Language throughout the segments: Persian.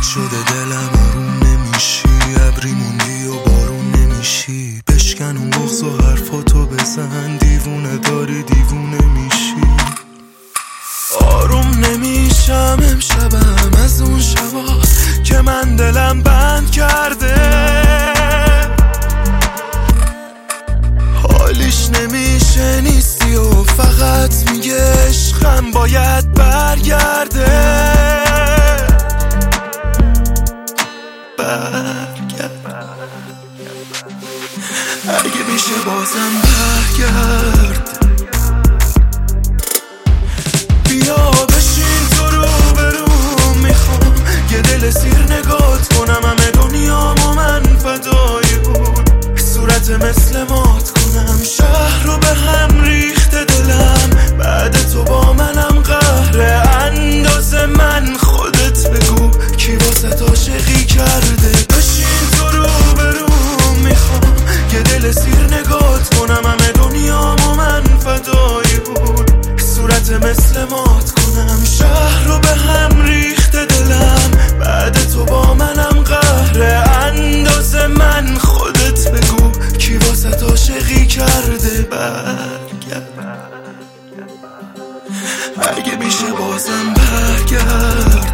شده دلم آروم نمیشی، ابری موندی و بارون نمیشی، بشکن اون بغض و حرفاتو بزن، دیوونه داری دیوونه میشی. آروم نمیشم امشبم از اون شبا که من دلم بند کرده، حالیش نمیشه نیستی و فقط میگه عشقم باید برگرده. اگه میشه بازم برگرد، بیا بشین تو رو برو، میخوام یه دل سیر نگات کنم، همه دنیامو من فدای اون صورت مثل مات کنم. شهر رو به هم ریخته دلم، بعد تو با منم قهره، اندازه من خودت بگو کی واسه عاشقی کرده. بشین تو رو برو، میخوام یه دل سیر نگات کنم، همه دنیامو من فدای اون صورت مثل مات کنم. شهر رو به هم ریخته دلم، بعد تو با منم قهره، اندازه من خودت بگو کی واسه عاشقی کرده. اگه میشه بازم برگرد.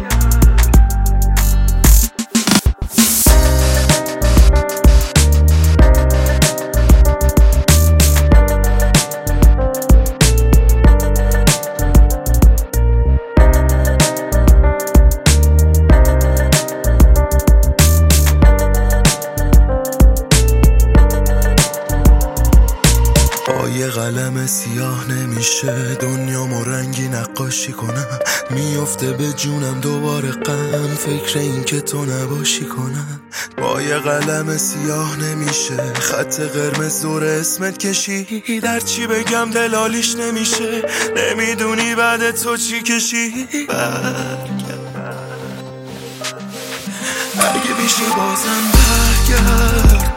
یه قلم سیاه نمیشه دنیامو رنگی نقاشی کنم، میفته به جونم دوباره غم، فکر این که تو نباشی کنم. با یه قلم سیاه نمیشه خط قرمز دور اسمت کشی، در چی بگم دلالیش نمیشه، نمیدونی بعد تو چی کشی. اگه میشه بازم برگرد،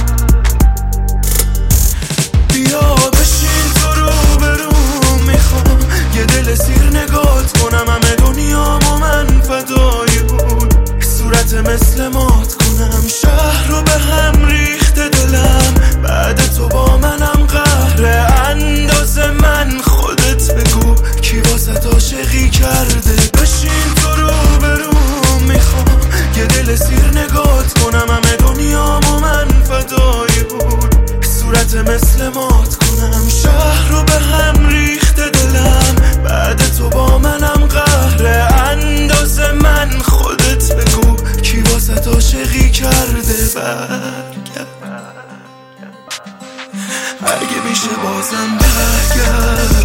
بیا بشین تو رو برو، میخوام یه دل سیر نگات کنم، همه دنیامو من فدای اون صورت مثل مات کنم. شهر رو به هم ریخته دلم، بعد تو با منم قهره، اندازه من خودت بگو کی واسه عاشقی کرده. بشین تو رو برو، میخوام یه دل سیر نگات کنم، همه دنیامو من فدای اون صورت مثل مات کنم. شهر رو به هم ریخته دلم، بعد تو با منم قهره، اندازه من خودت بگو کی واسه عاشقی کرده. اگه میشه بازم برگرد.